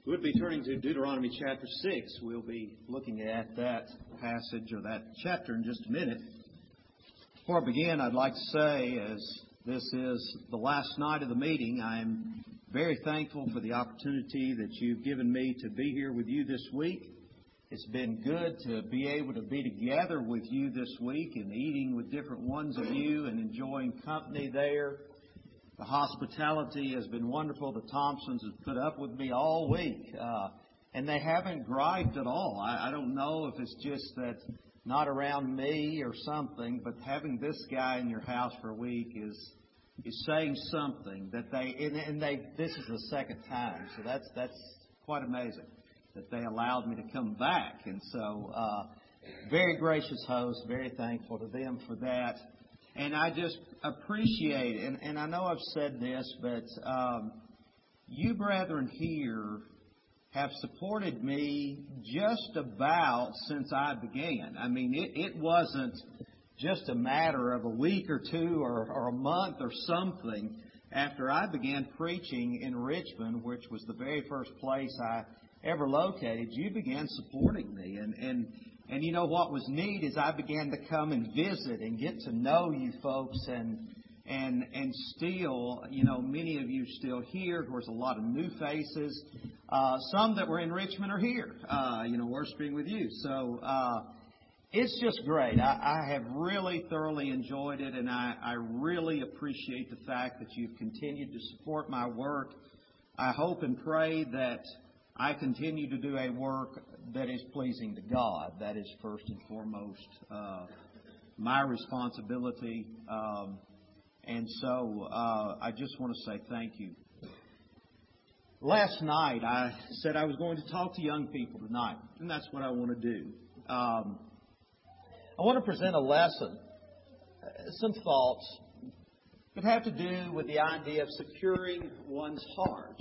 We'll be turning to Deuteronomy chapter 6. We'll be looking at that passage or that chapter in just a minute. Before I begin, I'd like to say, as this is the last night of the meeting, I'm very thankful for the opportunity that you've given me to be here with you this week. It's been good to be able to be together with you this week and eating with different ones of you and enjoying company there. The hospitality has been wonderful. The Thompsons have put up with me all week, and they haven't griped at all. I don't know if it's just that not around me or something, but having this guy in your house for a week is saying something that this is the second time, so that's quite amazing that they allowed me to come back. And so, very gracious host, very thankful to them for that. And I just appreciate it. And I know I've said this, but you brethren here have supported me just about since I began. I mean, it wasn't just a matter of a week or two or a month or something after I began preaching in Richmond, which was the very first place I ever located. You began supporting me. And you know what was neat is I began to come and visit and get to know you folks and still, you know, many of you still here. Of course, a lot of new faces. Some that were in Richmond are here, worshiping with you. So it's just great. I have really thoroughly enjoyed it, and I really appreciate the fact that you've continued to support my work. I hope and pray that I continue to do a work that is pleasing to God. That is first and foremost my responsibility. And so I just want to say thank you. Last night I said I was going to talk to young people tonight, and that's what I want to do. I want to present a lesson, some thoughts that have to do with the idea of securing one's heart.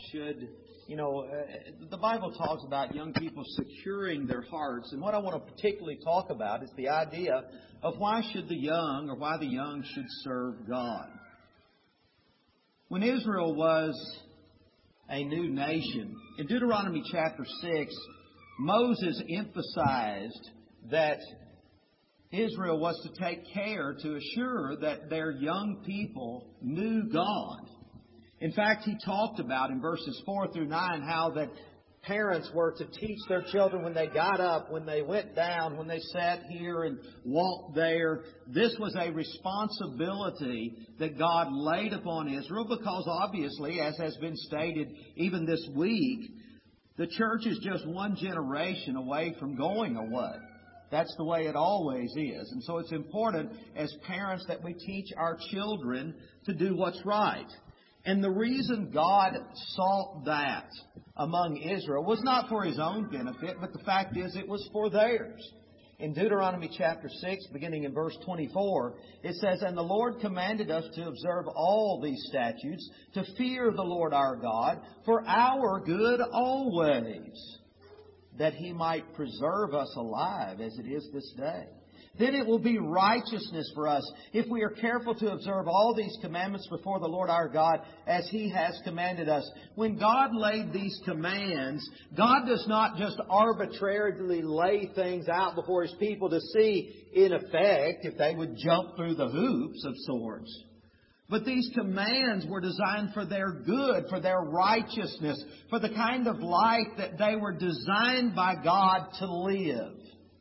The Bible talks about young people securing their hearts, and what I want to particularly talk about is the idea of why the young should serve God. When Israel was a new nation, in Deuteronomy chapter 6, Moses emphasized that Israel was to take care to assure that their young people knew God. In fact, he talked about in verses 4 through 9 how that parents were to teach their children when they got up, when they went down, when they sat here and walked there. This was a responsibility that God laid upon Israel because obviously, as has been stated even this week, the church is just one generation away from going away. That's the way it always is. And so it's important as parents that we teach our children to do what's right. And the reason God sought that among Israel was not for His own benefit, but the fact is it was for theirs. In Deuteronomy chapter 6, beginning in verse 24, it says, "And the Lord commanded us to observe all these statutes, to fear the Lord our God, for our good always, that He might preserve us alive as it is this day. Then it will be righteousness for us if we are careful to observe all these commandments before the Lord our God as He has commanded us." When God laid these commands, God does not just arbitrarily lay things out before His people to see, in effect, if they would jump through the hoops of sorts. But these commands were designed for their good, for their righteousness, for the kind of life that they were designed by God to live.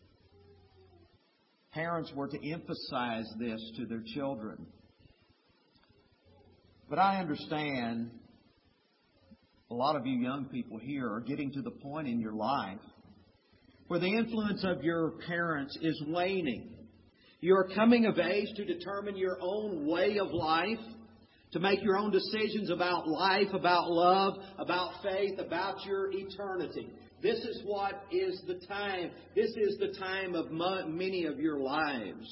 Parents were to emphasize this to their children. But I understand a lot of you young people here are getting to the point in your life where the influence of your parents is waning. You're coming of age to determine your own way of life, to make your own decisions about life, about love, about faith, about your eternity. This is what is the time. This is the time of many of your lives.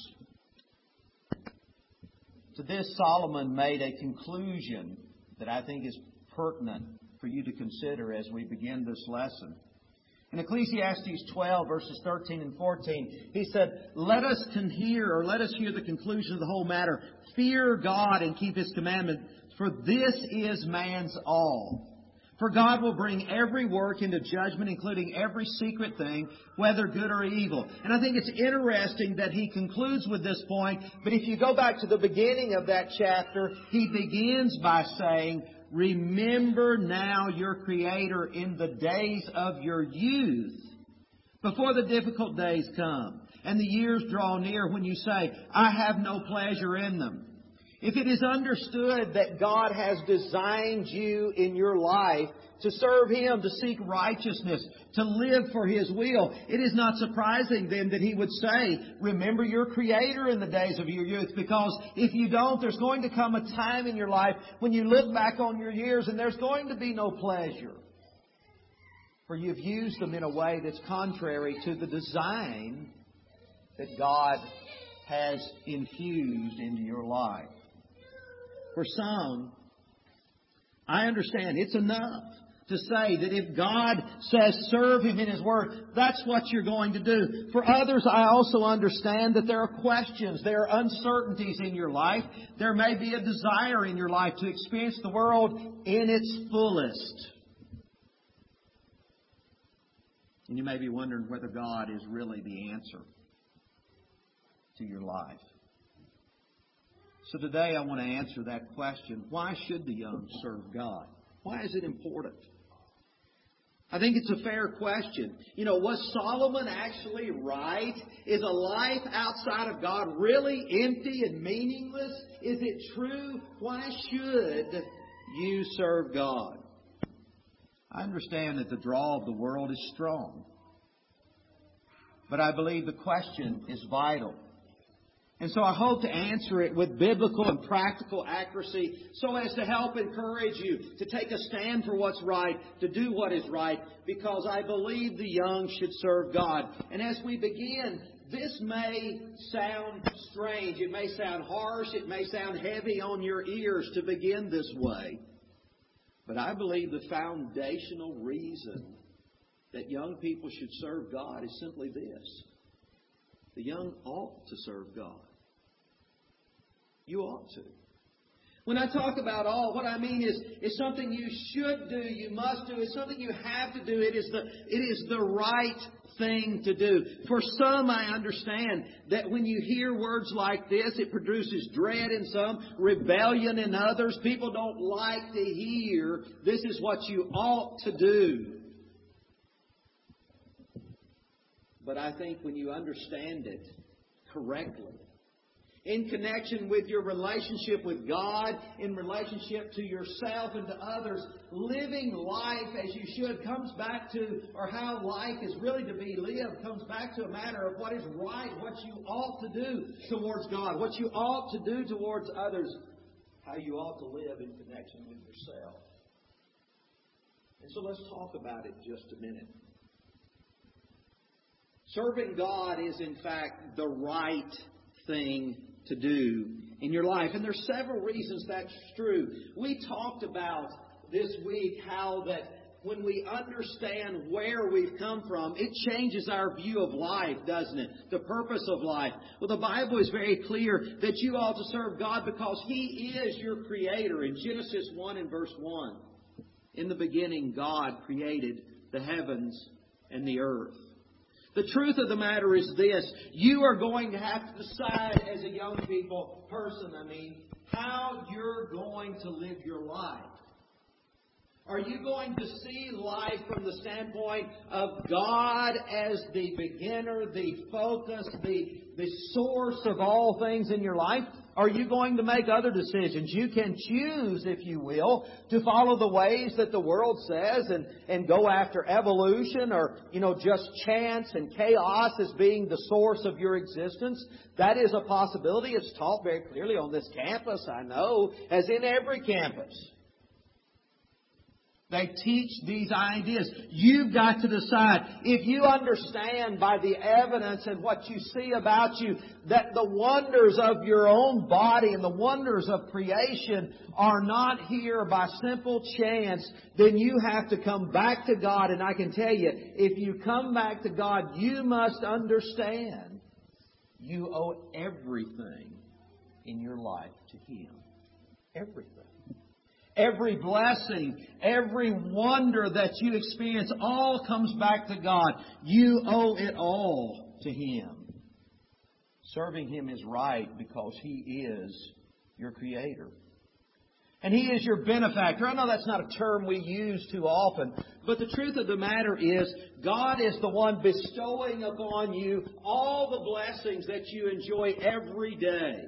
To this, Solomon made a conclusion that I think is pertinent for you to consider as we begin this lesson. In Ecclesiastes 12, verses 13 and 14, he said, let us hear the conclusion of the whole matter. Fear God and keep His commandment, for this is man's all. For God will bring every work into judgment, including every secret thing, whether good or evil. And I think it's interesting that he concludes with this point, but if you go back to the beginning of that chapter, he begins by saying, remember now your Creator in the days of your youth, before the difficult days come, and the years draw near when you say, I have no pleasure in them. If it is understood that God has designed you in your life to serve Him, to seek righteousness, to live for His will, it is not surprising then that He would say, remember your Creator in the days of your youth. Because if you don't, there's going to come a time in your life when you look back on your years and there's going to be no pleasure. For you've used them in a way that's contrary to the design that God has infused into your life. For some, I understand it's enough to say that if God says serve Him in His Word, that's what you're going to do. For others, I also understand that there are questions, there are uncertainties in your life. There may be a desire in your life to experience the world in its fullest. And you may be wondering whether God is really the answer to your life. So today I want to answer that question. Why should the young serve God? Why is it important? I think it's a fair question. Was Solomon actually right? Is a life outside of God really empty and meaningless? Is it true? Why should you serve God? I understand that the draw of the world is strong. But I believe the question is vital. And so I hope to answer it with biblical and practical accuracy so as to help encourage you to take a stand for what's right, to do what is right, because I believe the young should serve God. And as we begin, this may sound strange. It may sound harsh. It may sound heavy on your ears to begin this way. But I believe the foundational reason that young people should serve God is simply this. The young ought to serve God. You ought to. When I talk about all, what I mean is something you should do, you must do, it's something you have to do. It is the right thing to do. For some, I understand that when you hear words like this, it produces dread in some, rebellion in others. People don't like to hear, this is what you ought to do. But I think when you understand it correctly, in connection with your relationship with God, in relationship to yourself and to others, living life as you should comes back to, or how life is really to be lived, comes back to a matter of what is right, what you ought to do towards God, what you ought to do towards others, how you ought to live in connection with yourself. And so let's talk about it just a minute. Serving God is, in fact, the right thing to do in your life. And there's several reasons that's true. We talked about this week how that when we understand where we've come from, it changes our view of life, doesn't it? The purpose of life. Well, the Bible is very clear that you ought to serve God because He is your Creator. In Genesis 1 and verse 1, in the beginning, God created the heavens and the earth. The truth of the matter is this. You are going to have to decide as a young person, how you're going to live your life. Are you going to see life from the standpoint of God as the beginner, the focus, the source of all things in your life? Are you going to make other decisions? You can choose, if you will, to follow the ways that the world says and go after evolution or, just chance and chaos as being the source of your existence. That is a possibility. It's taught very clearly on this campus, I know, as in every campus. They teach these ideas. You've got to decide. If you understand by the evidence and what you see about you that the wonders of your own body and the wonders of creation are not here by simple chance, then you have to come back to God. And I can tell you, if you come back to God, you must understand you owe everything in your life to Him. Everything. Every blessing, every wonder that you experience, all comes back to God. You owe it all to Him. Serving Him is right because He is your Creator. And He is your benefactor. I know that's not a term we use too often, but the truth of the matter is, God is the one bestowing upon you all the blessings that you enjoy every day.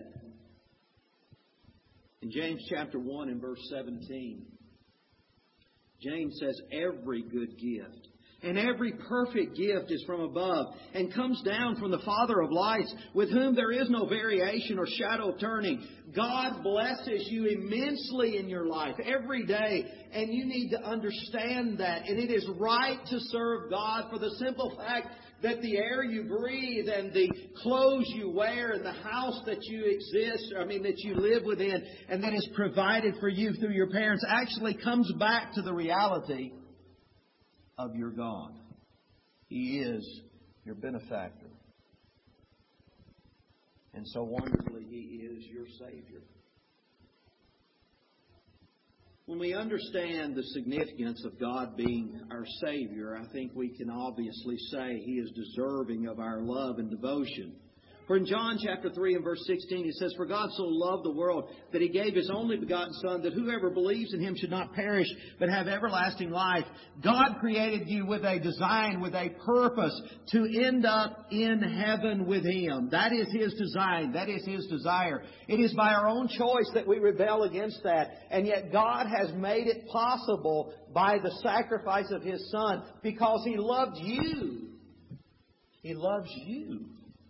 In James chapter 1 and verse 17, James says, every good gift and every perfect gift is from above and comes down from the Father of lights, with whom there is no variation or shadow of turning. God blesses you immensely in your life every day, and you need to understand that. And it is right to serve God for the simple fact that the air you breathe and the clothes you wear and the house that you live within and that is provided for you through your parents actually comes back to the reality of your God. He is your benefactor. And so wonderfully, He is your Savior. When we understand the significance of God being our Savior, I think we can obviously say He is deserving of our love and devotion. For in John chapter 3 and verse 16, it says, "For God so loved the world that He gave His only begotten Son, that whoever believes in Him should not perish, but have everlasting life." God created you with a design, with a purpose, to end up in heaven with Him. That is His design. That is His desire. It is by our own choice that we rebel against that. And yet God has made it possible by the sacrifice of His Son, because He loved you. He loves you,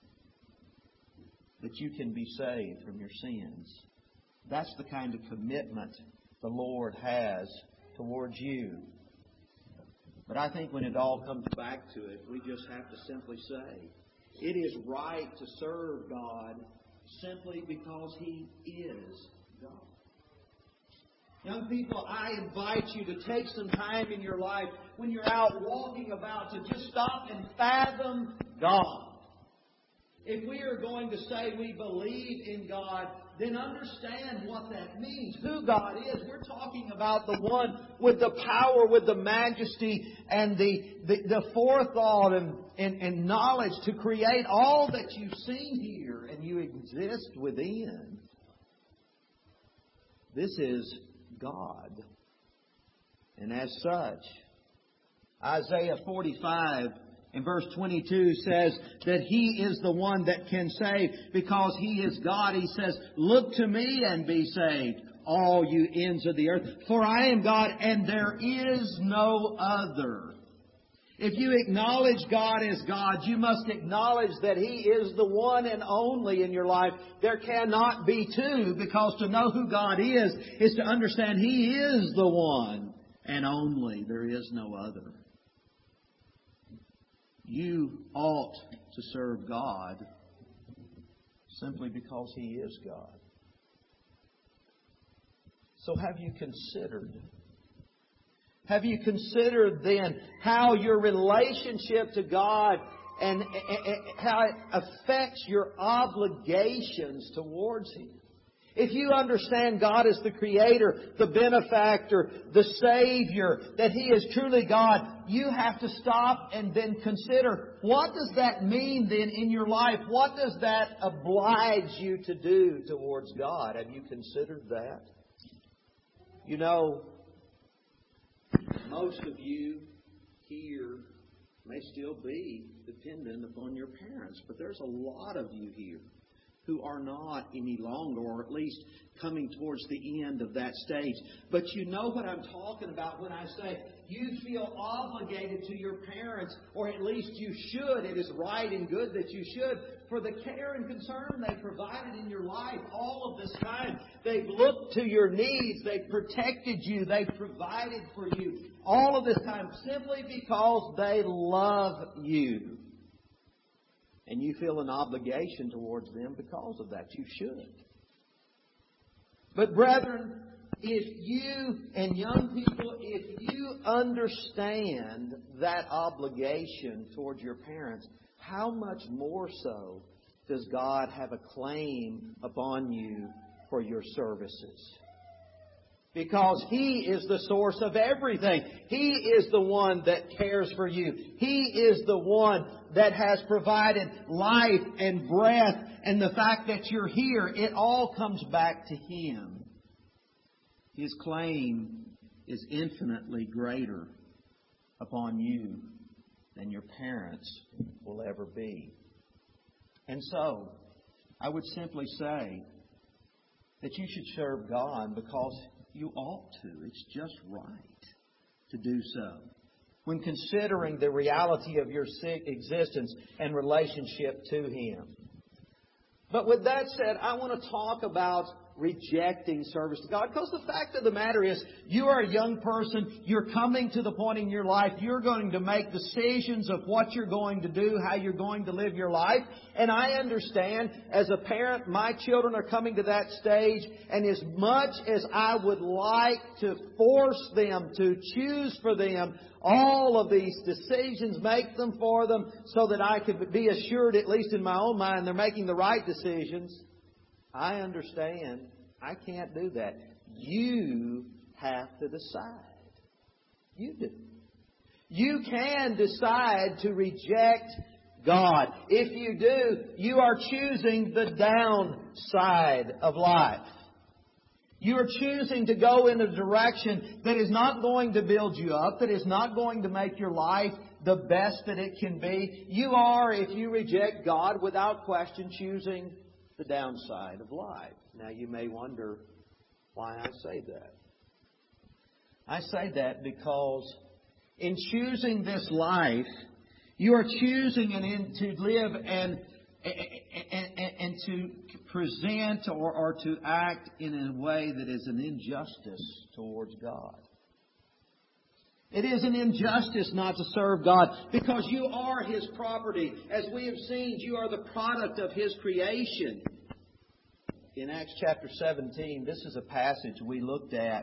that you can be saved from your sins. That's the kind of commitment the Lord has towards you. But I think when it all comes back to it, we just have to simply say, it is right to serve God simply because He is God. Young people, I invite you to take some time in your life when you're out walking about to just stop and fathom God. If we are going to say we believe in God, then understand what that means, who God is. We're talking about the one with the power, with the majesty, and the forethought and knowledge to create all that you've seen here and you exist within. This is God. And as such, Isaiah 45 in verse 22 says that He is the one that can save because He is God. He says, "Look to me and be saved, all you ends of the earth. For I am God and there is no other." If you acknowledge God as God, you must acknowledge that He is the one and only in your life. There cannot be two, because to know who God is to understand He is the one and only. There is no other. You ought to serve God simply because He is God. So have you considered? Have you considered then how your relationship to God and how it affects your obligations towards Him? If you understand God as the Creator, the benefactor, the Savior, that He is truly God, you have to stop and then consider, what does that mean then in your life? What does that oblige you to do towards God? Have you considered that? You know, most of you here may still be dependent upon your parents, but there's a lot of you here who are not any longer, or at least coming towards the end of that stage. But you know what I'm talking about when I say you feel obligated to your parents, or at least you should. It is right and good that you should, for the care and concern they provided in your life all of this time. They've looked to your needs. They've protected you. They've provided for you all of this time simply because they love you. And you feel an obligation towards them because of that. You should. But brethren, if you and young people, if you understand that obligation towards your parents, how much more so does God have a claim upon you for your services? Because He is the source of everything. He is the one that cares for you. He is the one that has provided life and breath. And the fact that you're here, it all comes back to Him. His claim is infinitely greater upon you than your parents will ever be. And so, I would simply say that you should serve God because you ought to. It's just right to do so. When considering the reality of your existence and relationship to Him. But with that said, I want to talk about rejecting service to God. Because the fact of the matter is, you are a young person. You're coming to the point in your life. You're going to make decisions of what you're going to do, how you're going to live your life. And I understand, as a parent, my children are coming to that stage. And as much as I would like to force them to choose for them all of these decisions, make them for them, so that I could be assured, at least in my own mind, they're making the right decisions, I understand I can't do that. You have to decide. You do. You can decide to reject God. If you do, you are choosing the downside of life. You are choosing to go in a direction that is not going to build you up, that is not going to make your life the best that it can be. You are, if you reject God, without question, choosing the downside of life. Now you may wonder why I say that. I say that because in choosing this life, you are choosing to live and to present or to act in a way that is an injustice towards God. It is an injustice not to serve God because you are His property. As we have seen, you are the product of His creation. In Acts chapter 17, this is a passage we looked at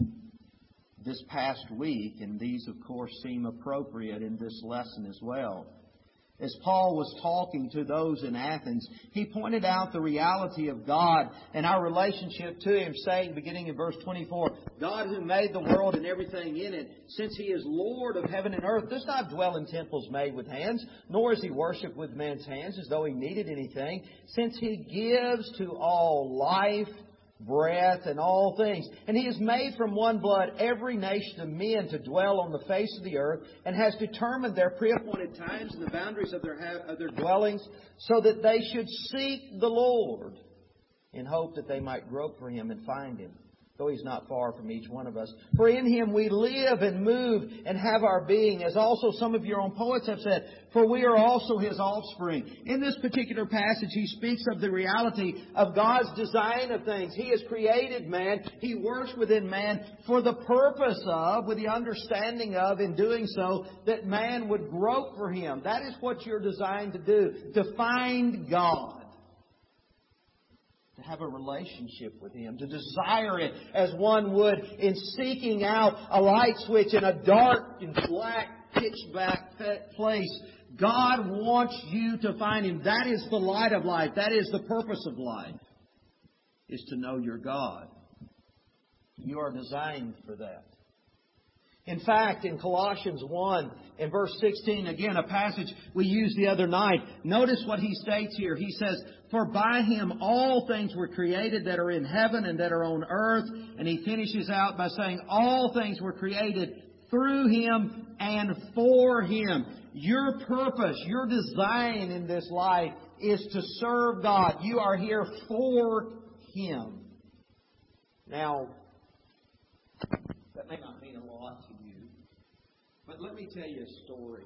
this past week, and these, of course, seem appropriate in this lesson as well. As Paul was talking to those in Athens, he pointed out the reality of God and our relationship to Him, saying, beginning in verse 24, God who made the world and everything in it, since He is Lord of heaven and earth, does not dwell in temples made with hands, nor is He worshipped with man's hands as though He needed anything, since He gives to all life, breath, and all things. And He has made from one blood every nation of men to dwell on the face of the earth, and has determined their pre-appointed times and the boundaries of their dwellings, so that they should seek the Lord in hope that they might grope for Him and find Him, though He's not far from each one of us. For in Him we live and move and have our being, as also some of your own poets have said, for we are also His offspring. In this particular passage, he speaks of the reality of God's design of things. He has created man. He works within man for the purpose of, with the understanding of, in doing so, that man would grope for Him. That is what you're designed to do, to find God. To have a relationship with Him, to desire it as one would in seeking out a light switch in a dark and black, pitch-black place. God wants you to find Him. That is the light of life. That is the purpose of life, is to know your God. You are designed for that. In fact, in Colossians 1, in verse 16, again, a passage we used the other night, notice what he states here. He says, for by Him all things were created that are in heaven and that are on earth. And he finishes out by saying, all things were created through Him and for Him. Your purpose, your design in this life is to serve God. You are here for Him. Now, that may not mean a lot to you, but let me tell you a story.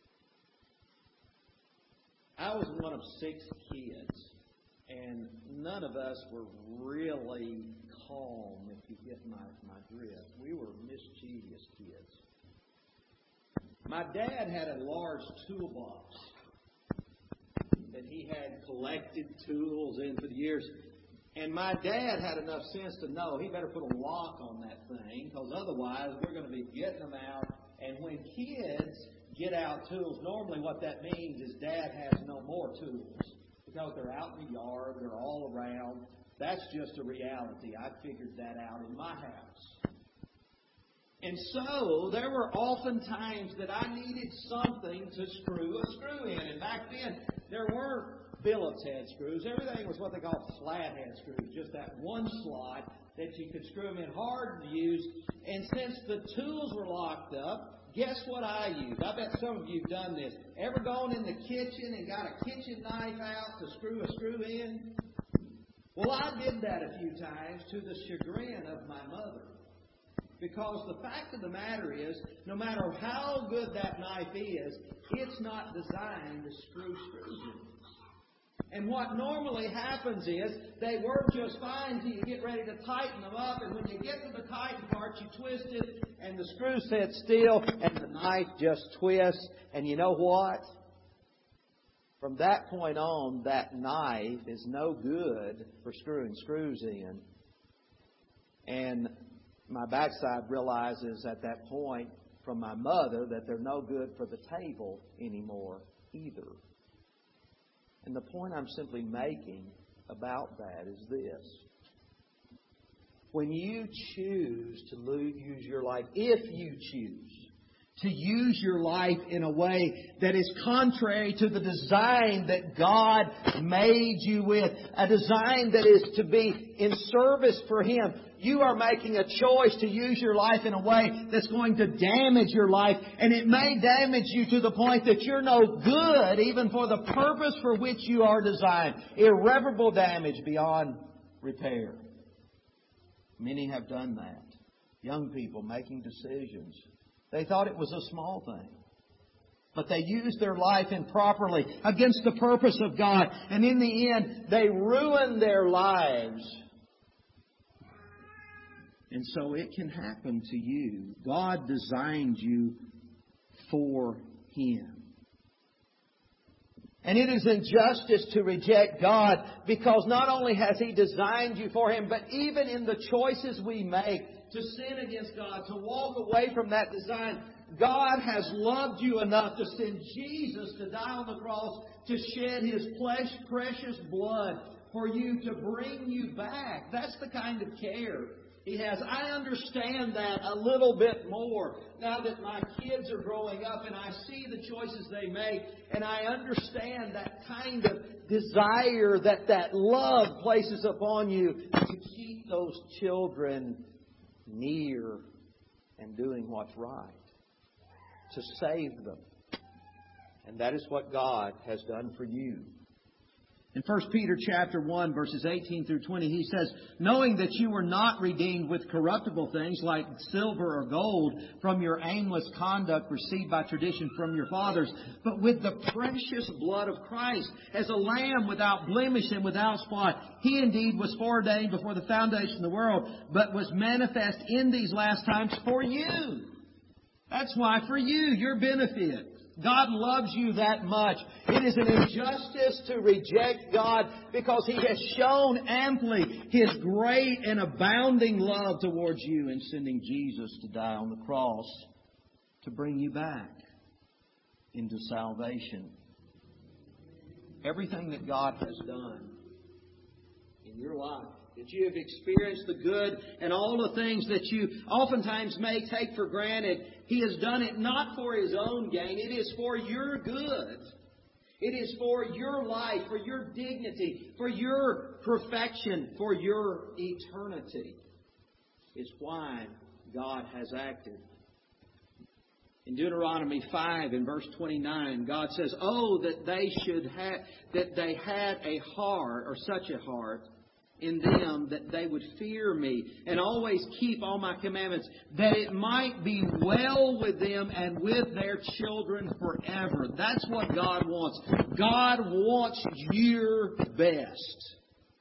I was one of 6 kids, and none of us were really calm, if you get my drift. We were mischievous kids. My dad had a large toolbox that he had collected tools in for the years. And my dad had enough sense to know he better put a lock on that thing, because otherwise we're going to be getting them out. And when kids get out tools, normally what that means is Dad has no more tools, because they're out in the yard, they're all around. That's just a reality. I figured that out in my house. And so, there were often times that I needed something to screw a screw in. And back then, there weren't Phillips head screws. Everything was what they called flathead screws. Just that one slot that you could screw them in hard to use. And since the tools were locked up, guess what I used? I bet some of you have done this. Ever gone in the kitchen and got a kitchen knife out to screw a screw in? Well, I did that a few times to the chagrin of my mother. Because the fact of the matter is, no matter how good that knife is, it's not designed to screw screws in. And what normally happens is, they work just fine until you get ready to tighten them up, and when you get to the tighten part, you twist it, and the screw sets still, and the knife just twists, and you know what? From that point on, that knife is no good for screwing screws in. And my backside realizes at that point from my mother that they're no good for the table anymore either. And the point I'm simply making about that is this. When you choose to use your life, if you choose to use your life in a way that is contrary to the design that God made you with, a design that is to be in service for Him, you are making a choice to use your life in a way that's going to damage your life. And it may damage you to the point that you're no good even for the purpose for which you are designed. Irreparable damage beyond repair. Many have done that. Young people making decisions. They thought it was a small thing. But they used their life improperly against the purpose of God. And in the end, they ruined their lives. And so it can happen to you. God designed you for Him. And it is injustice to reject God because not only has He designed you for Him, but even in the choices we make to sin against God, to walk away from that design, God has loved you enough to send Jesus to die on the cross, to shed His precious blood for you, to bring you back. That's the kind of care He has. I understand that a little bit more now that my kids are growing up and I see the choices they make, and I understand that kind of desire that love places upon you to keep those children near and doing what's right, to save them. And that is what God has done for you. In 1 Peter chapter 1, verses 18 through 20, he says, knowing that you were not redeemed with corruptible things like silver or gold from your aimless conduct received by tradition from your fathers, but with the precious blood of Christ, as a lamb without blemish and without spot. He indeed was foreordained before the foundation of the world, but was manifest in these last times for you. That's why, for you, your benefit. God loves you that much. It is an injustice to reject God because He has shown amply His great and abounding love towards you in sending Jesus to die on the cross to bring you back into salvation. Everything that God has done in your life, that you have experienced the good and all the things that you oftentimes may take for granted, He has done it not for His own gain. It is for your good. It is for your life, for your dignity, for your perfection, for your eternity. It's why God has acted. In Deuteronomy 5 in verse 29, God says, "Oh, that they had a heart, or such a heart, in them that they would fear me and always keep all my commandments, that it might be well with them and with their children forever." That's what God wants. God wants your best.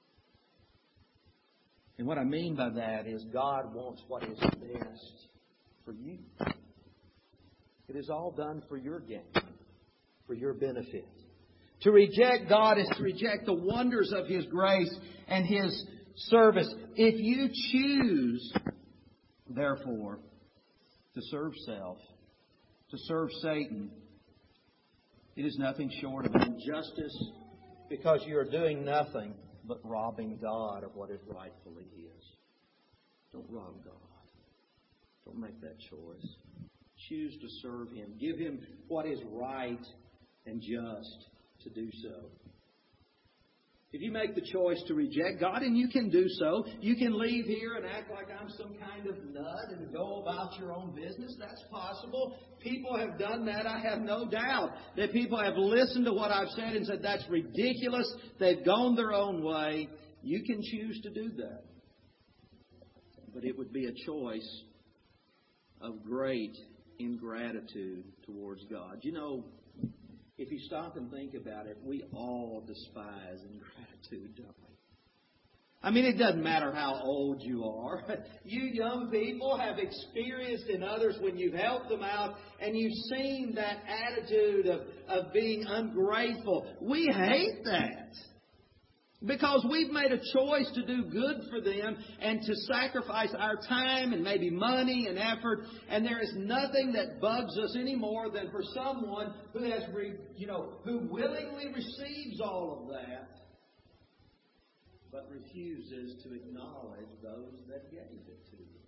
And what I mean by that is God wants what is best for you. It is all done for your gain, for your benefit. To reject God is to reject the wonders of His grace and His service. If you choose, therefore, to serve self, to serve Satan, it is nothing short of injustice because you are doing nothing but robbing God of what it rightfully is. Don't rob God. Don't make that choice. Choose to serve Him. Give Him what is right and just to do so. If you make the choice to reject God, and you can do so, you can leave here and act like I'm some kind of nut and go about your own business. That's possible. People have done that. I have no doubt that people have listened to what I've said and said, that's ridiculous. They've gone their own way. You can choose to do that. But it would be a choice of great ingratitude towards God. You know, if you stop and think about it, we all despise ingratitude, don't we? I mean, it doesn't matter how old you are. You young people have experienced in others when you've helped them out and you've seen that attitude of being ungrateful. We hate that. Because we've made a choice to do good for them and to sacrifice our time and maybe money and effort. And there is nothing that bugs us any more than for someone who has, who willingly receives all of that, but refuses to acknowledge those that gave it to them.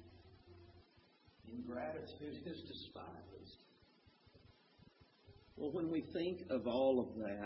Ingratitude is despised. Well, when we think of all of that,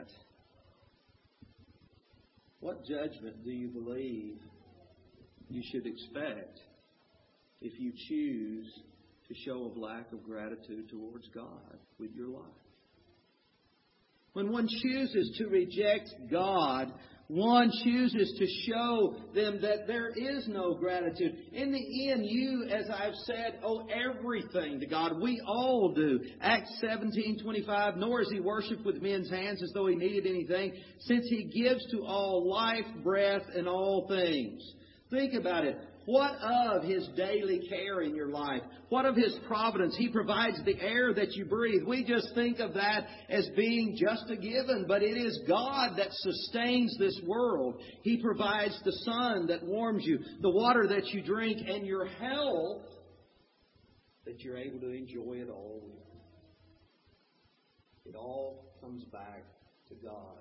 what judgment do you believe you should expect if you choose to show a lack of gratitude towards God with your life? When one chooses to reject God, one chooses to show them that there is no gratitude. In the end, you, as I've said, owe everything to God. We all do. Acts 17:25, nor is He worshipped with men's hands as though He needed anything, since He gives to all life, breath, and all things. Think about it. What of His daily care in your life? What of His providence? He provides the air that you breathe. We just think of that as being just a given, but it is God that sustains this world. He provides the sun that warms you, the water that you drink, and your health that you're able to enjoy it all with. It all comes back to God.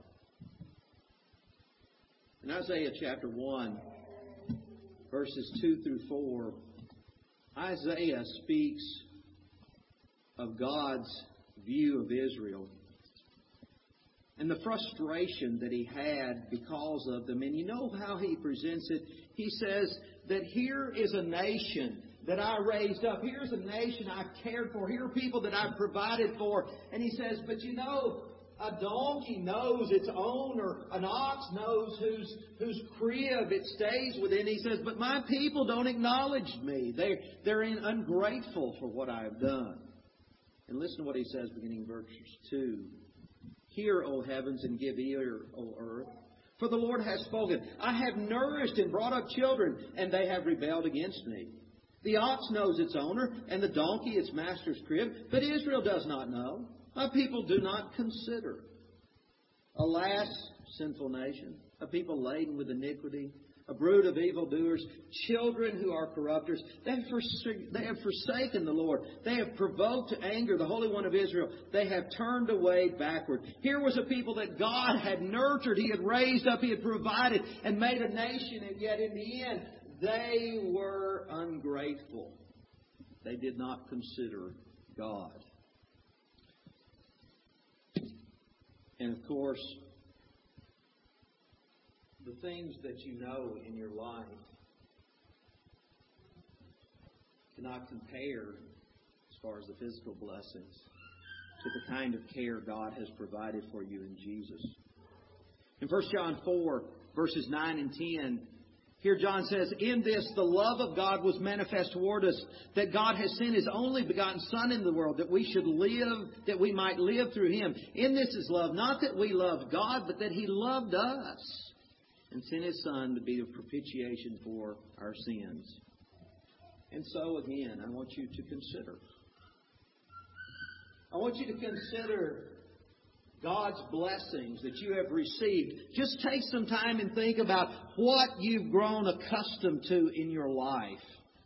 In Isaiah chapter 1, verses 2 through 4, Isaiah speaks of God's view of Israel and the frustration that he had because of them. And you know how he presents it? He says that here is a nation that I raised up. Here's a nation I've cared for. Here are people that I've provided for. And he says, but you know, a donkey knows its owner. An ox knows whose crib it stays within. He says, but my people don't acknowledge me. They're ungrateful for what I have done. And listen to what he says beginning in verse 2. Hear, O heavens, and give ear, O earth. For the Lord has spoken. I have nourished and brought up children, and they have rebelled against me. The ox knows its owner, and the donkey its master's crib, but Israel does not know. My people do not consider. Alas, sinful nation, a people laden with iniquity, a brood of evildoers, children who are corrupters. They have forsaken the Lord. They have provoked to anger the Holy One of Israel. They have turned away backward. Here was a people that God had nurtured. He had raised up. He had provided and made a nation. And yet in the end, they were ungrateful. They did not consider God. And of course, the things that you know in your life cannot compare, as far as the physical blessings, to the kind of care God has provided for you in Jesus. In 1 John 4, verses 9 and 10, here John says, in this the love of God was manifest toward us, that God has sent His only begotten Son into the world, that we should live, that we might live through Him. In this is love, not that we loved God, but that He loved us and sent His Son to be the propitiation for our sins. And so again, I want you to consider. I want you to consider God's blessings that you have received. Just take some time and think about what you've grown accustomed to in your life.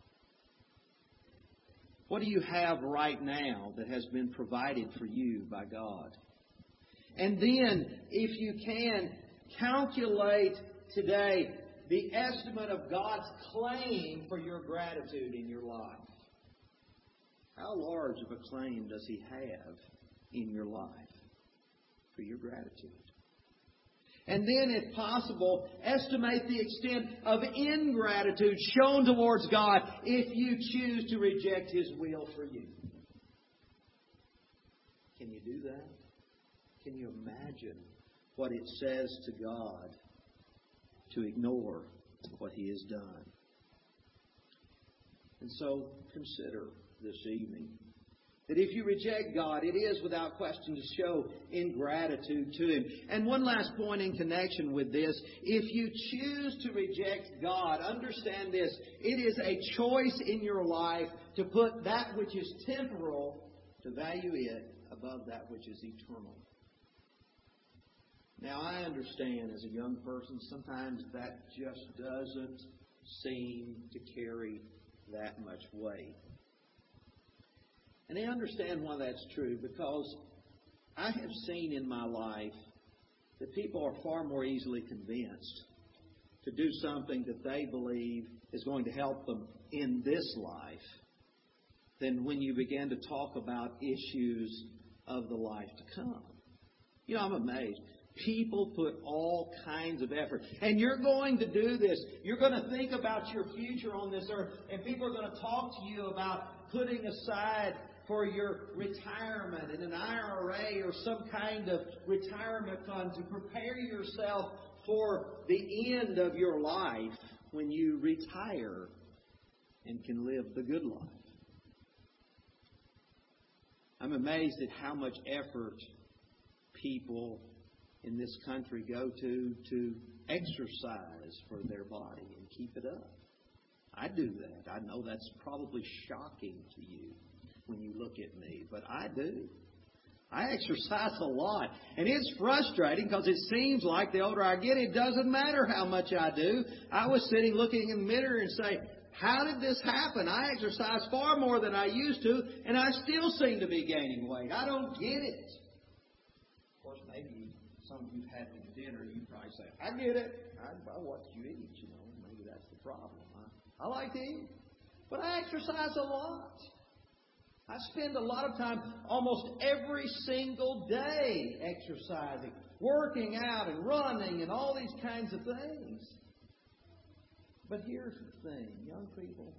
What do you have right now that has been provided for you by God? And then, if you can, calculate today the estimate of God's claim for your gratitude in your life. How large of a claim does He have in your life for your gratitude? And then, if possible, estimate the extent of ingratitude shown towards God if you choose to reject His will for you. Can you do that? Can you imagine what it says to God to ignore what He has done? And so, consider this evening that if you reject God, it is without question to show ingratitude to Him. And one last point in connection with this. If you choose to reject God, understand this. It is a choice in your life to put that which is temporal, to value it above that which is eternal. Now, I understand as a young person, sometimes that just doesn't seem to carry that much weight. And I understand why that's true, because I have seen in my life that people are far more easily convinced to do something that they believe is going to help them in this life than when you begin to talk about issues of the life to come. You know, I'm amazed. People put all kinds of effort. And you're going to do this. You're going to think about your future on this earth. And people are going to talk to you about putting aside for your retirement in an IRA or some kind of retirement fund to prepare yourself for the end of your life when you retire and can live the good life. I'm amazed at how much effort people in this country go to exercise for their body and keep it up. I do that. I know that's probably shocking to you when you look at me, but I do. I exercise a lot, and it's frustrating because it seems like the older I get, it doesn't matter how much I do. I was sitting looking in the mirror and saying, how did this happen? I exercise far more than I used to, and I still seem to be gaining weight. I don't get it. Of course, maybe some of you had me to dinner, you probably say, I get it. I watch you eat, you know. Maybe that's the problem. I like to eat, but I exercise a lot. I spend a lot of time, almost every single day, exercising, working out and running and all these kinds of things. But here's the thing, young people.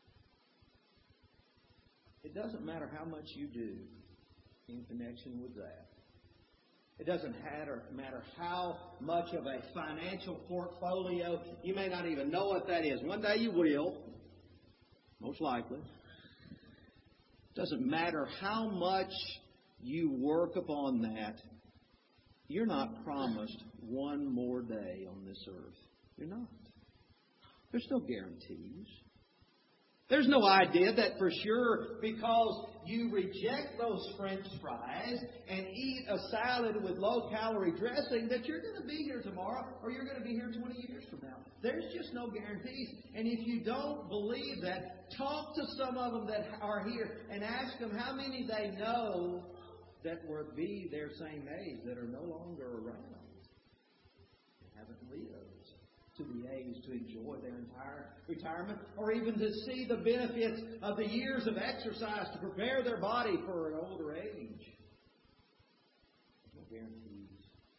It doesn't matter how much you do in connection with that. It doesn't matter how much of a financial portfolio. You may not even know what that is. One day you will, most likely. It doesn't matter how much you work upon that. You're not promised one more day on this earth. You're not. There's no guarantees. There's no idea that for sure because you reject those French fries and eat a salad with low-calorie dressing that you're going to be here tomorrow or you're going to be here 20 years from now. There's just no guarantees. And if you don't believe that, talk to some of them that are here and ask them how many they know that would be their same age that are no longer around and haven't lived to the age to enjoy their entire retirement or even to see the benefits of the years of exercise to prepare their body for an older age. No guarantees.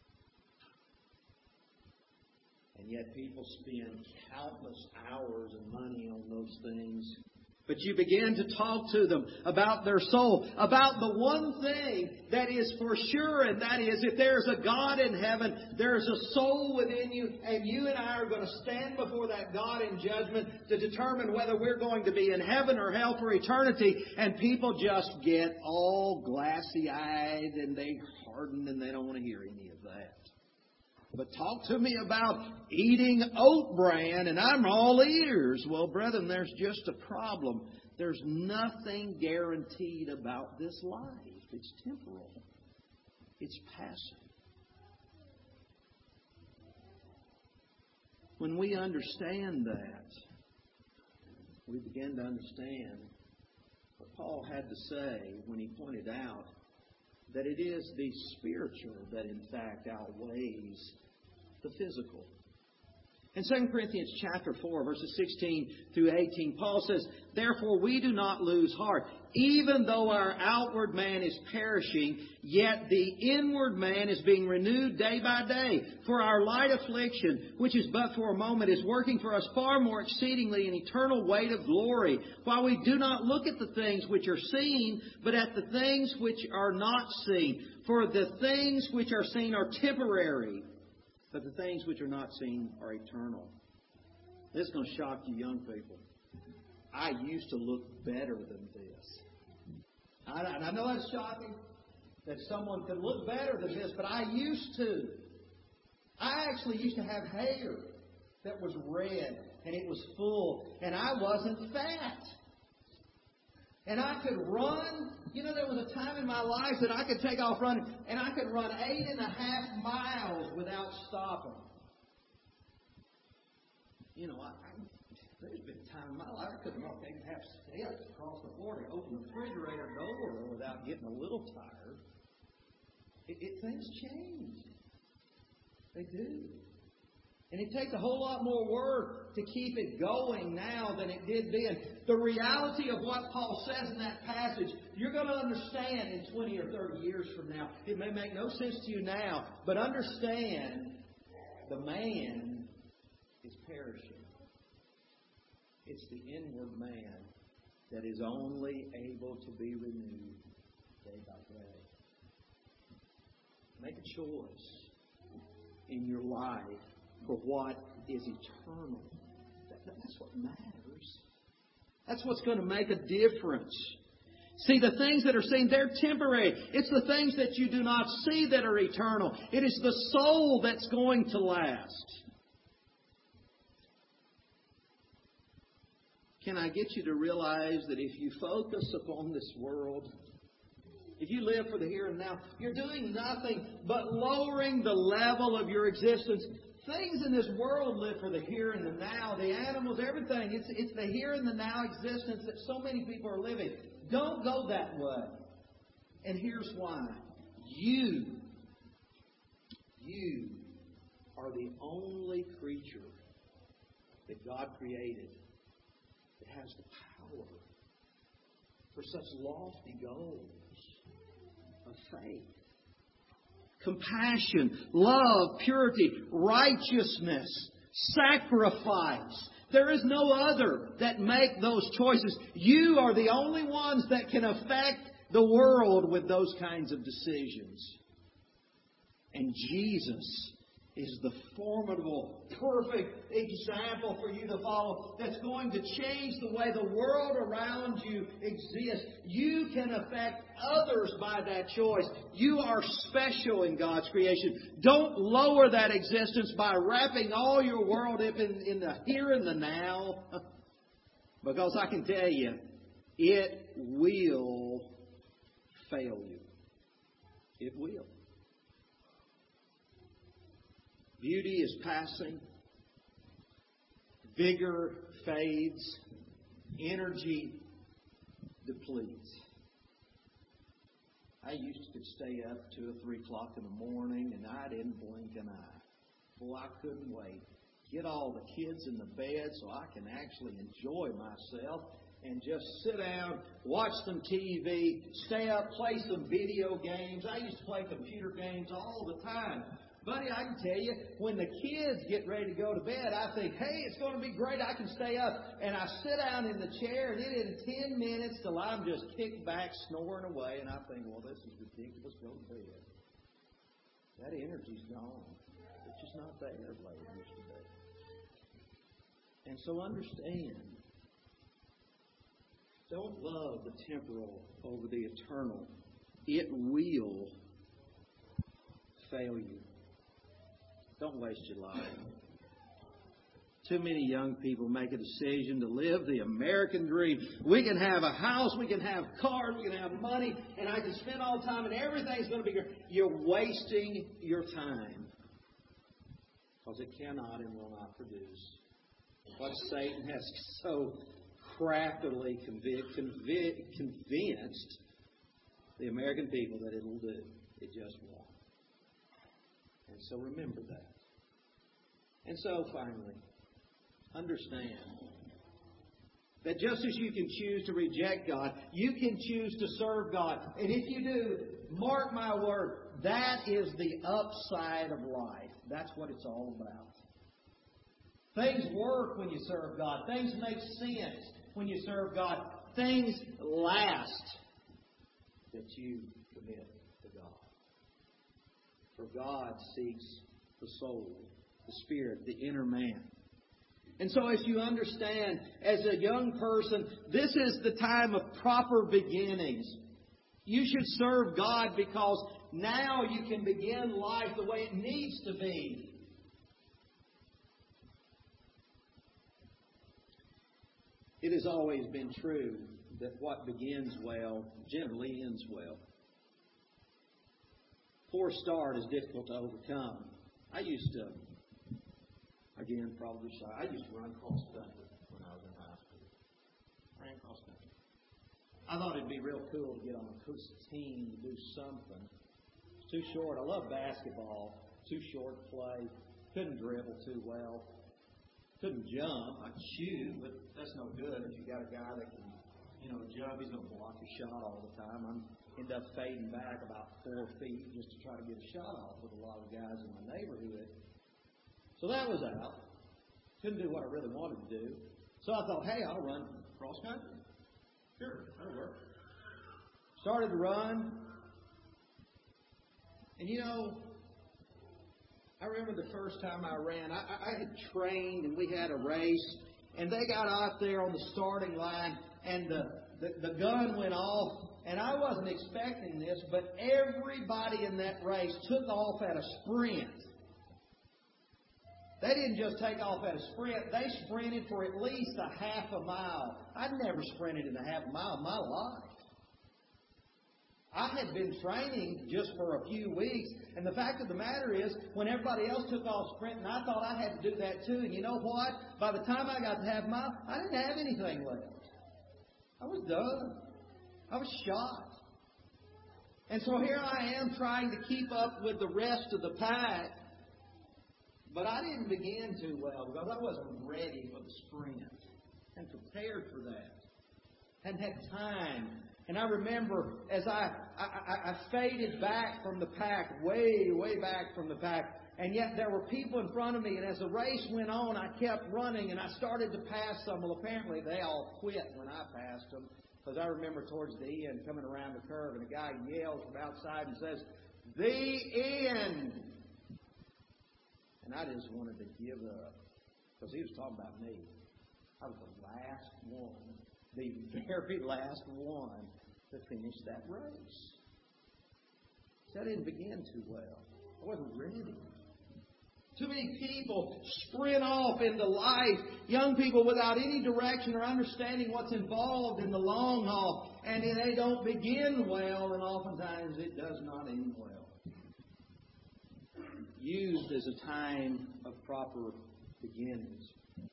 And yet people spend countless hours and money on those things. But you begin to talk to them about their soul, about the one thing that is for sure, and that is if there's a God in heaven, there's a soul within you, and you and I are going to stand before that God in judgment to determine whether we're going to be in heaven or hell for eternity. And people just get all glassy-eyed and they harden and they don't want to hear any of that. But talk to me about eating oat bran, and I'm all ears. Well, brethren, there's just a problem. There's nothing guaranteed about this life. It's temporal. It's passive. When we understand that, we begin to understand what Paul had to say when he pointed out that it is the spiritual that in fact outweighs the physical. In 2 Corinthians chapter 4, verses 16 through 18, Paul says, "Therefore we do not lose heart. Even though our outward man is perishing, yet the inward man is being renewed day by day. For our light affliction, which is but for a moment, is working for us far more exceedingly an eternal weight of glory. While we do not look at the things which are seen, but at the things which are not seen. For the things which are seen are temporary, but the things which are not seen are eternal." This is going to shock you young people. I used to look better than this. And I know that's shocking that someone could look better than this, but I used to. I actually used to have hair that was red and it was full, and I wasn't fat. And I could run. You know, there was a time in my life that I could take off running, and I could run 8.5 miles without stopping. You know, there's been a time in my life I couldn't walk 8.5 steps across the floor to open the refrigerator door without getting a little tired. Things change. They do. And it takes a whole lot more work to keep it going now than it did then. The reality of what Paul says in that passage, you're going to understand in 20 or 30 years from now. It may make no sense to you now, but understand the man is perishing. It's the inward man that is only able to be renewed day by day. Make a choice in your life for what is eternal. That's what matters. That's what's going to make a difference. See, the things that are seen, they're temporary. It's the things that you do not see that are eternal. It is the soul that's going to last. Can I get you to realize that if you focus upon this world, if you live for the here and now, you're doing nothing but lowering the level of your existence. Things in this world live for the here and the now. The animals, everything. It's the here and the now existence that so many people are living. Don't go that way. And here's why. You are the only creature that God created that has the power for such lofty goals of faith. Compassion, love, purity, righteousness, sacrifice. There is no other that make those choices. You are the only ones that can affect the world with those kinds of decisions. And Jesus is the formidable, perfect example for you to follow that's going to change the way the world around you exists. You can affect others by that choice. You are special in God's creation. Don't lower that existence by wrapping all your world up in the here and the now. Because I can tell you, it will fail you. It will. Beauty is passing. Vigor fades. Energy depletes. I used to stay up 2 or 3 o'clock in the morning, and I didn't blink an eye. Boy, I couldn't wait. Get all the kids in the bed so I can actually enjoy myself and just sit down, watch some TV, stay up, play some video games. I used to play computer games all the time. Buddy, I can tell you, when the kids get ready to go to bed, I think, hey, it's going to be great. I can stay up. And I sit down in the chair, and it is 10 minutes till I'm just kicked back, snoring away. And I think, well, this is ridiculous. Go to bed. That energy's gone. It's just not there like it used to be. And so understand, don't love the temporal over the eternal. It will fail you. Don't waste your life. Too many young people make a decision to live the American dream. We can have a house, we can have cars, we can have money, and I can spend all the time, and everything's going to be good. You're wasting your time. Because it cannot and will not produce what Satan has so craftily convinced the American people that it will do. It just won't. And so remember that. And so, finally, understand that just as you can choose to reject God, you can choose to serve God. And if you do, mark my word, that is the upside of life. That's what it's all about. Things work when you serve God. Things make sense when you serve God. Things last that you commit to God. For God seeks the soul, the spirit, the inner man. And so as you understand, as a young person, this is the time of proper beginnings. You should serve God because now you can begin life the way it needs to be. It has always been true that what begins well generally ends well. Poor start is difficult to overcome. I used to run cross country when I was in high school. Ran cross country. I thought it'd be real cool to get on a team to do something. It's too short. I love basketball. Too short to play. Couldn't dribble too well. Couldn't jump. I could shoot, but that's no good if you got a guy that can, jump. He's going to block your shot all the time. I end up fading back about 4 feet just to try to get a shot off with a lot of guys in my neighborhood. So that was out. Couldn't do what I really wanted to do. So I thought, hey, I'll run cross country. Sure, that'll work. Started to run. And I remember the first time I ran, I had trained and we had a race. And they got out there on the starting line and the gun went off. And I wasn't expecting this, but everybody in that race took off at a sprint. They didn't just take off at a sprint. They sprinted for at least a half a mile. I'd never sprinted in a half a mile in my life. I had been training just for a few weeks. And the fact of the matter is, when everybody else took off sprinting, I thought I had to do that too. And you know what? By the time I got to half a mile, I didn't have anything left. I was done. I was shot. And so here I am trying to keep up with the rest of the pack. But I didn't begin too well because I wasn't ready for the sprint and prepared for that. Hadn't had time. And I remember as I faded back from the pack, way back from the pack, and yet there were people in front of me, and as the race went on, I kept running, and I started to pass some. Well, apparently they all quit when I passed them, because I remember towards the end, coming around the curve, and a guy yells from outside and says, "The end!" And I just wanted to give up, because he was talking about me. I was the last one, the very last one to finish that race. So I didn't begin too well. I wasn't ready. Too many people sprint off into life, young people without any direction or understanding what's involved in the long haul, and they don't begin well, and oftentimes it does not end well. Used as a time of proper beginnings.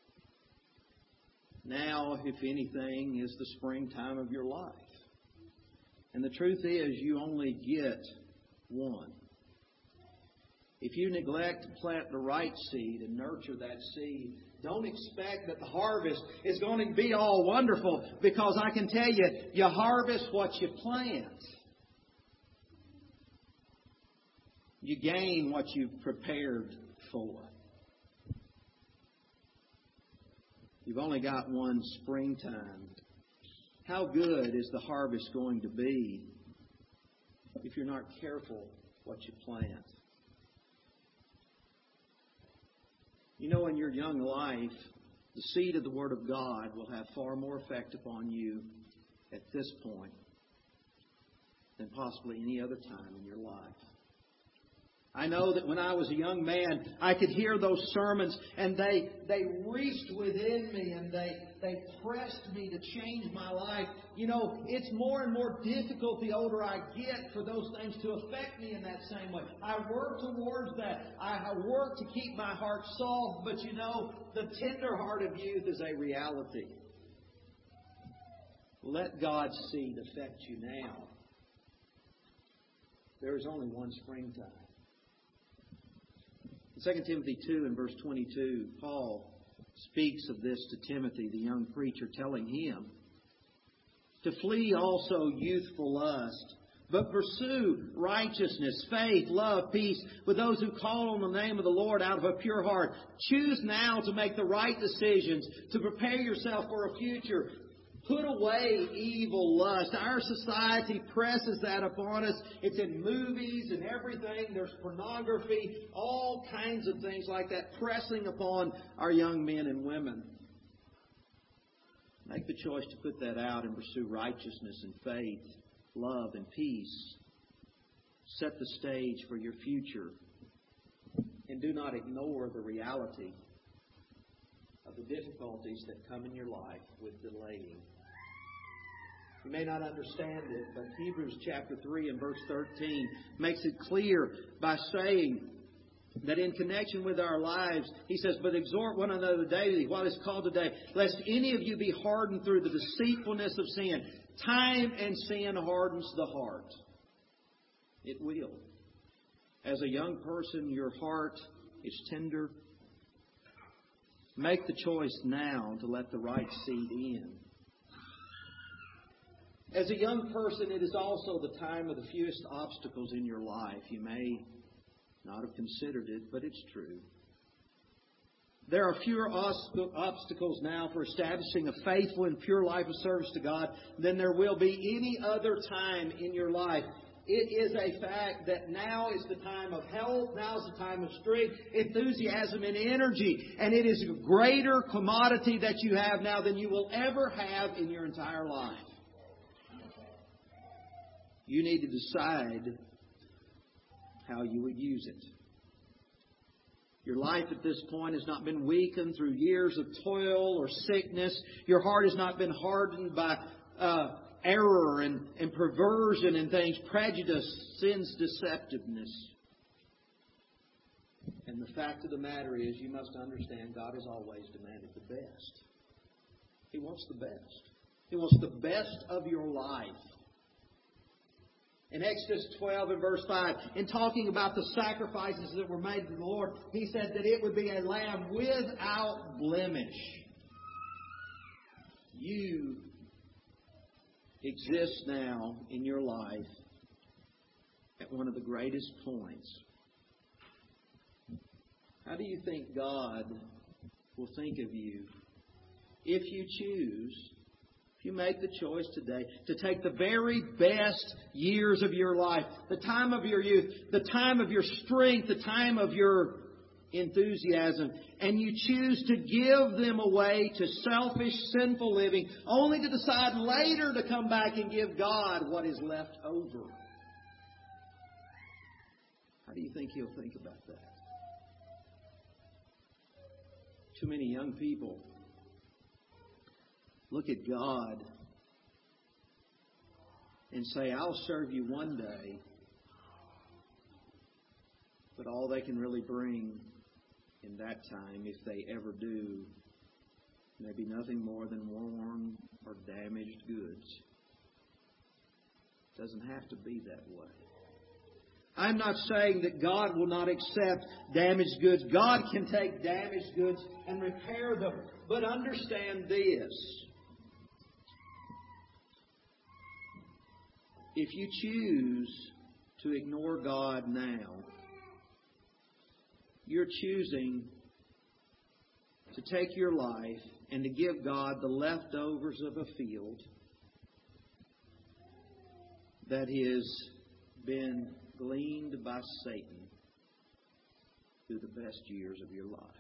Now, if anything, is the springtime of your life. And the truth is, you only get one. If you neglect to plant the right seed and nurture that seed, don't expect that the harvest is going to be all wonderful, because I can tell you, you harvest what you plant. You gain what you've prepared for. You've only got one springtime. How good is the harvest going to be if you're not careful what you plant? In your young life, the seed of the Word of God will have far more effect upon you at this point than possibly any other time in your life. I know that when I was a young man, I could hear those sermons, and they reached within me, and they pressed me to change my life. It's more and more difficult the older I get for those things to affect me in that same way. I work towards that. I work to keep my heart soft, but the tender heart of youth is a reality. Let God's seed affect you now. There is only one springtime. 2 Timothy 2 and verse 22, Paul speaks of this to Timothy, the young preacher, telling him to flee also youthful lust, but pursue righteousness, faith, love, peace with those who call on the name of the Lord out of a pure heart. Choose now to make the right decisions, to prepare yourself for a future. Put away evil lust. Our society presses that upon us. It's in movies and everything. There's pornography, all kinds of things like that pressing upon our young men and women. Make the choice to put that out and pursue righteousness and faith, love and peace. Set the stage for your future. And do not ignore the reality of the difficulties that come in your life with delaying. You may not understand it, but Hebrews chapter 3 and verse 13 makes it clear by saying that in connection with our lives, he says, but exhort one another daily while it's called today, lest any of you be hardened through the deceitfulness of sin. Time and sin hardens the heart. It will. As a young person, your heart is tender. Make the choice now to let the right seed in. As a young person, it is also the time of the fewest obstacles in your life. You may not have considered it, but it's true. There are fewer obstacles now for establishing a faithful and pure life of service to God than there will be any other time in your life. It is a fact that now is the time of health, now is the time of strength, enthusiasm, and energy. And it is a greater commodity that you have now than you will ever have in your entire life. You need to decide how you would use it. Your life at this point has not been weakened through years of toil or sickness. Your heart has not been hardened by error and perversion and things, prejudice, sin's deceptiveness. And the fact of the matter is, you must understand God has always demanded the best. He wants the best. He wants the best of your life. In Exodus 12 and verse 5, in talking about the sacrifices that were made to the Lord, He said that it would be a lamb without blemish. You exist now in your life at one of the greatest points. How do you think God will think of you if you choose, if you make the choice today to take the very best years of your life, the time of your youth, the time of your strength, the time of your enthusiasm, and you choose to give them away to selfish, sinful living, only to decide later to come back and give God what is left over? How do you think He'll think about that? Too many young people look at God and say, I'll serve you one day, but all they can really bring in that time, if they ever do, may be nothing more than worn or damaged goods. It doesn't have to be that way. I'm not saying that God will not accept damaged goods. God can take damaged goods and repair them. But understand this. If you choose to ignore God now, you're choosing to take your life and to give God the leftovers of a field that has been gleaned by Satan through the best years of your life.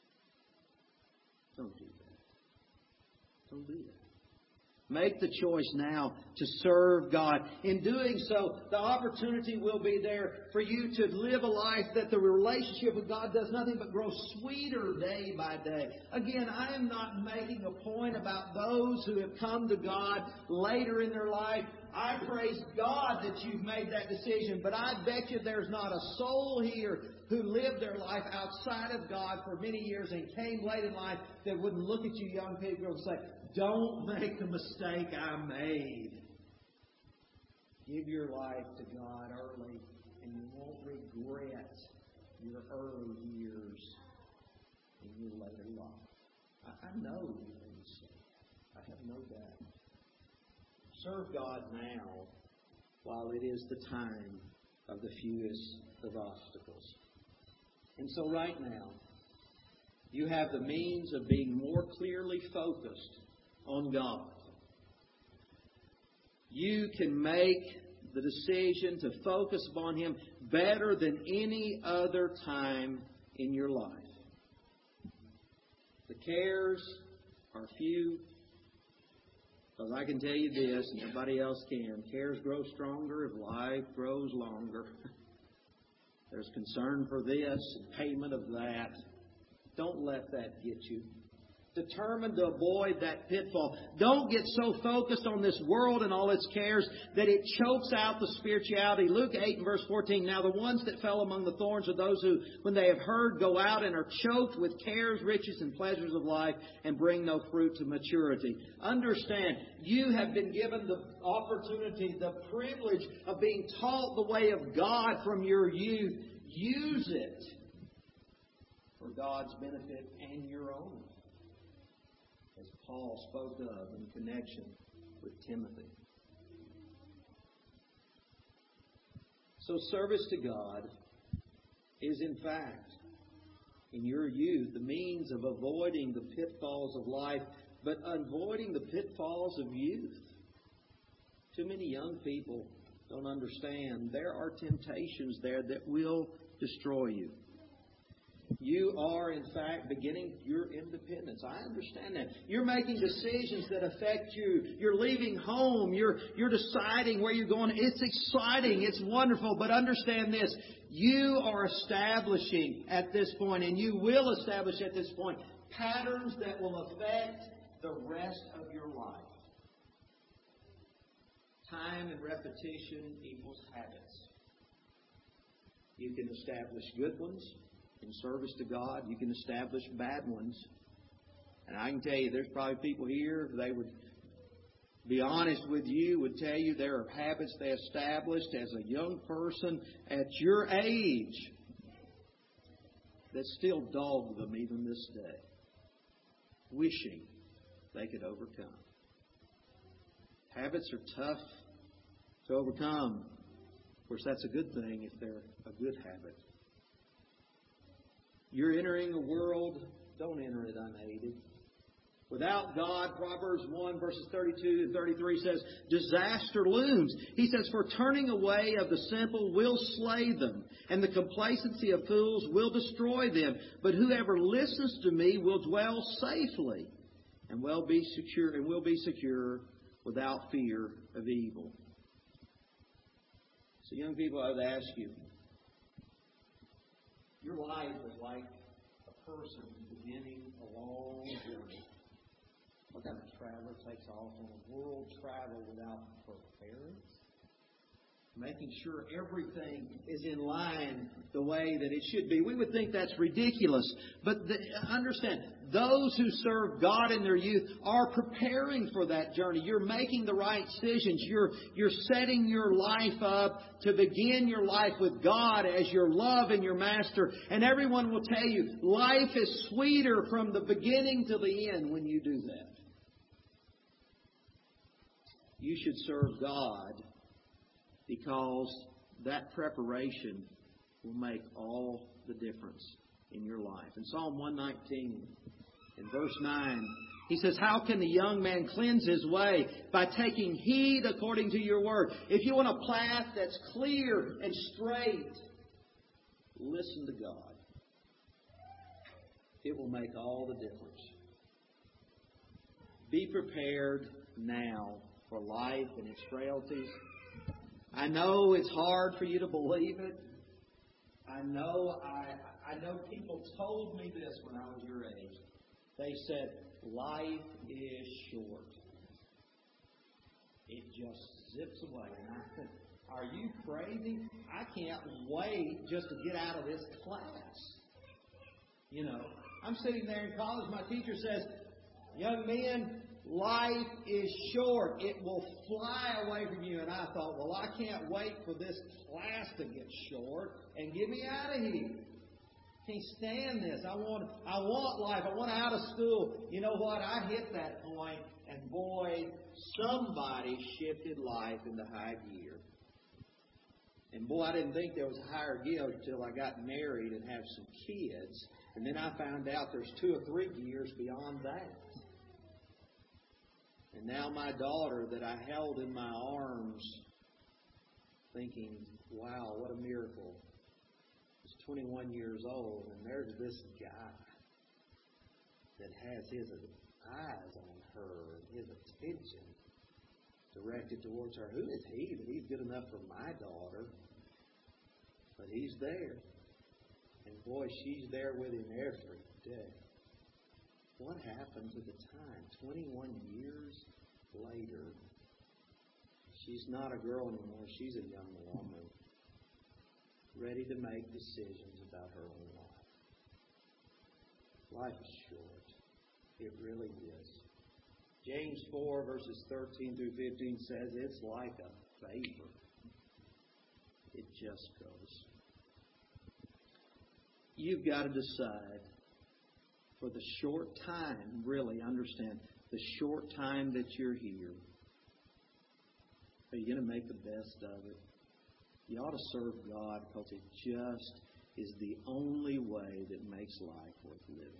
Don't do that. Don't do that. Make the choice now to serve God. In doing so, the opportunity will be there for you to live a life that the relationship with God does nothing but grow sweeter day by day. Again, I am not making a point about those who have come to God later in their life. I praise God that you've made that decision, but I bet you there's not a soul here who lived their life outside of God for many years and came late in life that wouldn't look at you young people and say, don't make the mistake I made. Give your life to God early and you won't regret your early years in your later life. I know you're going to sin. I have no doubt. Serve God now while it is the time of the fewest of obstacles. And so right now, you have the means of being more clearly focused on God. You can make the decision to focus upon Him better than any other time in your life. The cares are few, because I can tell you this, and everybody else can. Cares grow stronger if life grows longer. There's concern for this and payment of that. Don't let that get you. Determined to avoid that pitfall. Don't get so focused on this world and all its cares that it chokes out the spirituality. Luke 8 and verse 14. Now the ones that fell among the thorns are those who, when they have heard, go out and are choked with cares, riches, and pleasures of life and bring no fruit to maturity. Understand, you have been given the opportunity, the privilege of being taught the way of God from your youth. Use it for God's benefit and your own, as Paul spoke of in connection with Timothy. So service to God is in fact, in your youth, the means of avoiding the pitfalls of life, but avoiding the pitfalls of youth. Too many young people don't understand there are temptations there that will destroy you. You are, in fact, beginning your independence. I understand that. You're making decisions that affect you. You're leaving home. You're deciding where you're going. It's exciting. It's wonderful. But understand this. You are establishing at this point, and you will establish at this point, patterns that will affect the rest of your life. Time and repetition equals habits. You can establish good ones in service to God. You can establish bad ones. And I can tell you, there's probably people here, if they would be honest with you, would tell you there are habits they established as a young person at your age that still dog them even this day, wishing they could overcome. Habits are tough to overcome. Of course, that's a good thing if they're a good habit. You're entering a world, don't enter it unaided. Without God, Proverbs 1 verses 32 and 33 says, disaster looms. He says, for turning away of the simple will slay them, and the complacency of fools will destroy them. But whoever listens to me will dwell safely and will be secure without fear of evil. So young people, I would ask you, your life is like a person beginning a long journey. What kind of traveler takes off on a world travel without preparing? Making sure everything is in line the way that it should be. We would think that's ridiculous. But understand, those who serve God in their youth are preparing for that journey. You're making the right decisions. You're setting your life up to begin your life with God as your love and your master. And everyone will tell you, life is sweeter from the beginning to the end when you do that. You should serve God, because that preparation will make all the difference in your life. In Psalm 119, in verse 9, he says, how can the young man cleanse his way? By taking heed according to your word. If you want a path that's clear and straight, listen to God. It will make all the difference. Be prepared now for life and its frailties. I know it's hard for you to believe it. I know people told me this when I was your age. They said, life is short. It just zips away. And I said, are you crazy? I can't wait just to get out of this class. You know, I'm sitting there in college. My teacher says, young men, life is short. It will fly away from you. And I thought, well, I can't wait for this class to get short and get me out of here. Can't stand this. I want life. I want out of school. You know what? I hit that point, and boy, somebody shifted life into high gear. And boy, I didn't think there was a higher gear until I got married and have some kids. And then I found out there's 2 or 3 gears beyond that. And now my daughter that I held in my arms thinking, wow, what a miracle, is 21 years old, and there's this guy that has his eyes on her, his attention directed towards her. Who is he that he's good enough for my daughter? But he's there. And boy, she's there with him every day. What happened to the time? 21 years later, she's not a girl anymore. She's a young woman, ready to make decisions about her own life. Life is short. It really is. James 4, verses 13 through 15 says it's like a vapor. It just goes. You've got to decide for the short time, really understand, the short time that you're here, are you going to make the best of it? You ought to serve God because it just is the only way that makes life worth living.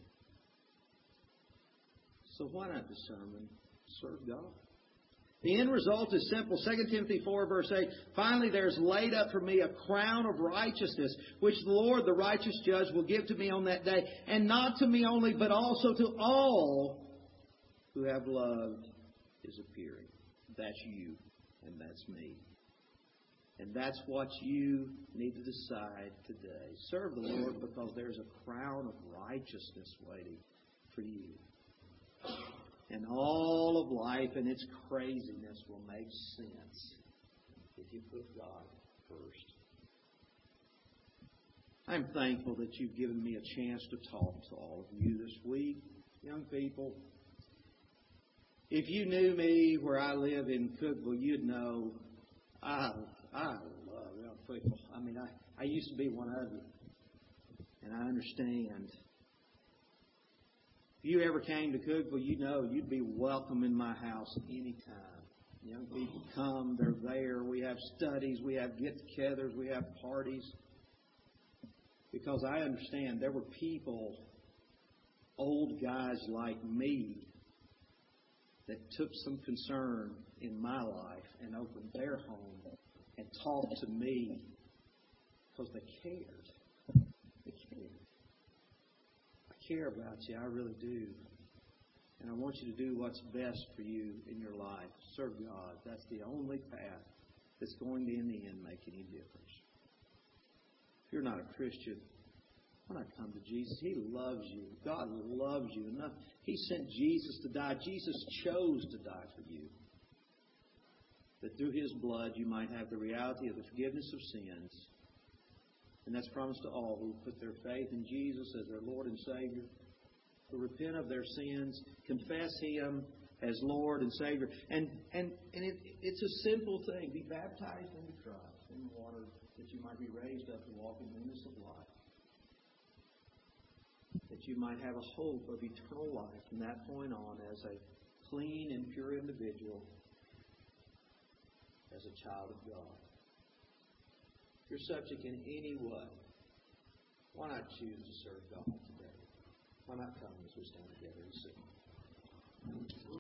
So why not the sermon? Serve God. The end result is simple. 2 Timothy 4, verse 8. Finally, there is laid up for me a crown of righteousness, which the Lord, the righteous judge, will give to me on that day. And not to me only, but also to all who have loved His appearing. That's you, and that's me. And that's what you need to decide today. Serve the Lord because there's a crown of righteousness waiting for you. And all of life and its craziness will make sense if you put God first. I'm thankful that you've given me a chance to talk to all of you this week. Young people, if you knew me where I live in Cookeville, you'd know I love young people. I mean, I used to be one of you. And I understand. If you ever came to Cookeville, you know you'd be welcome in my house anytime. Young people come, they're there. We have studies, we have get-togethers, we have parties. Because I understand there were people, old guys like me, that took some concern in my life and opened their home and talked to me because they cared. They cared. I care about you. I really do. And I want you to do what's best for you in your life. Serve God. That's the only path that's going to, in the end, make any difference. If you're not a Christian, why not come to Jesus? He loves you. God loves you enough. He sent Jesus to die. Jesus chose to die for you. That through His blood you might have the reality of the forgiveness of sins. And that's promised to all who put their faith in Jesus as their Lord and Savior, who repent of their sins, confess Him as Lord and Savior. And it's a simple thing. Be baptized into Christ in water that you might be raised up to walk in newness of life. That you might have a hope of eternal life from that point on as a clean and pure individual, as a child of God. If you're subject in any way, why not choose to serve God today? Why not come as we stand together and sing?